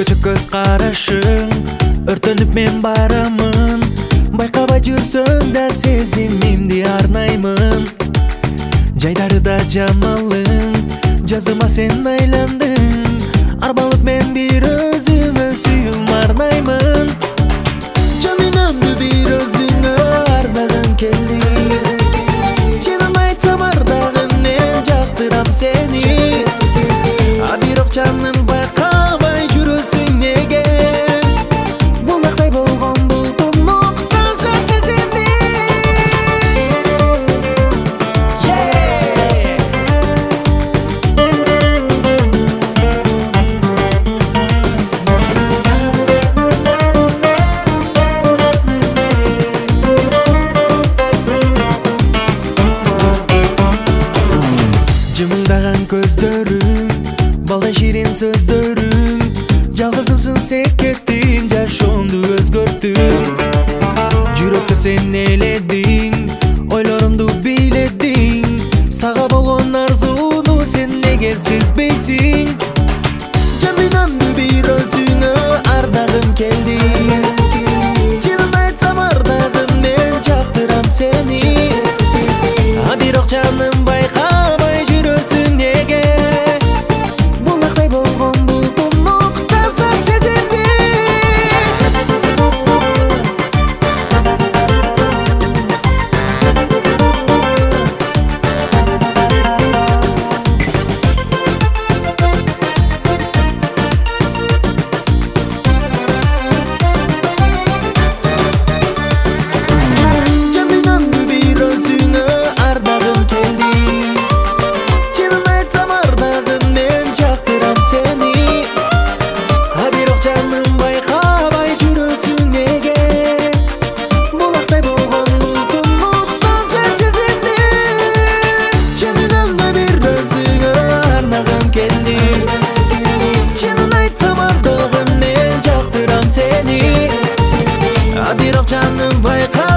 Өзгөчө көз карашың өртөнүп мен барамын. Байкабай жүрсөң да сезимимди арнаймын. Жайдарыда жамалың, жазыма сен айландың. Арбалып мен бир өзүңө сүйүүм арнаймын. Жанымды бир өзүңө арнагым келди. Чынын айтсам ардагым мен жактырам сени. Бирок жаным байкабай жүрөсүң неге? Булактай болгон бултунук таза сезимди. Жымыңдаган көздөрүң, балдай ширин сөздөрүң. Жалгызымсың секеттин, жашоомду өзгөрттүң. Жүрөктө сен эледиң, ойлорумду бийледиң. Сага болгон арзууну сен неге сезбейсиң? Жанымды бир өзүңө ардагым келди. Чынын айтсам ардагым мен жактырам сени. Бирок жаным байкабай жүрөсүң неге? Булактай болгон бултунук таза сезимди. Жанымды бир өзүңө ардагым келди. Чынын айтсам ардагым мен жактырам сени. Бирок жаным байкабай жүрөсүң неге? Булактай болгон бултунук таза сезимди. Жанымды бир өзүңө арнагым келди. Чынын айтсам ардагым мен жактырам сени. Бирок жаным байкабай